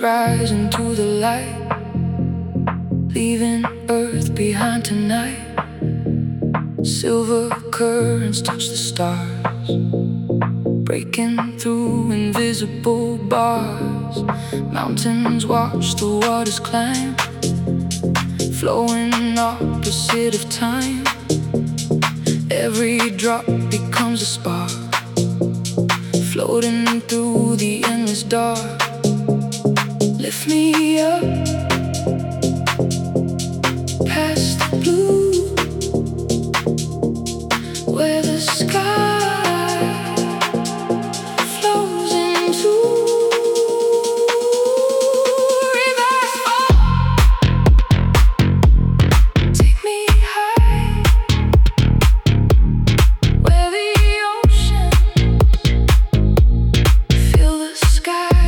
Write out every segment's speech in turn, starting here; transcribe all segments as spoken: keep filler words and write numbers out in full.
rise into the light, leaving Earth behind tonight. Silver currents touch the stars, breaking through invisible bars. Mountains watch the waters climb, flowing opposite of time. Every drop becomes a spark, floating through the endless dark. Lift me up past the blue, where the sky flows into reverse fall. Take me high, where the ocean feel the sky.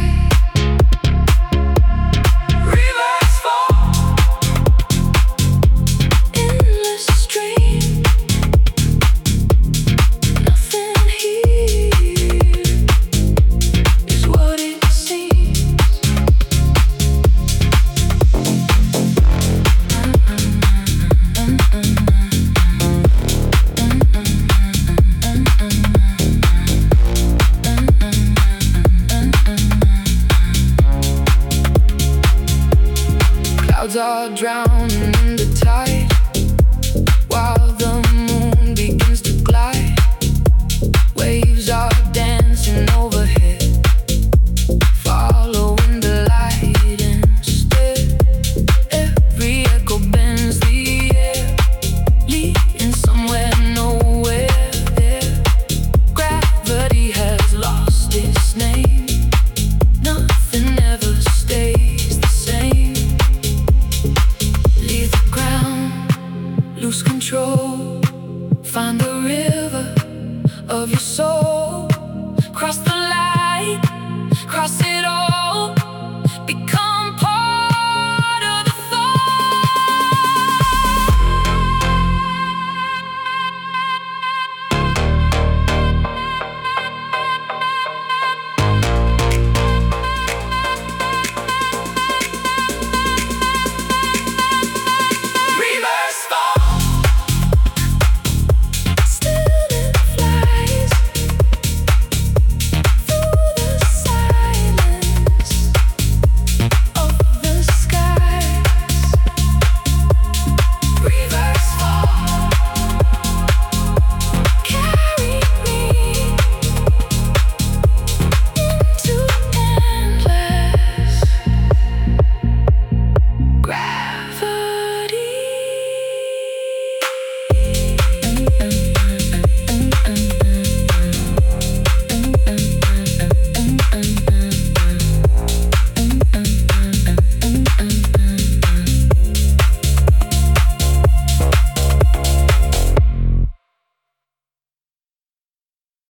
Reverse fall, endless stream. Nothing here is what it seems. Clouds are drowning in the tide, while the moon begins to glide. Waves are dancing overhead, following the light instead. Every echo bends the air, leading somewhere nowhere there. Gravity has lost its name, nothing ever stays the same. Leave the ground, lose control, find the river of your soul.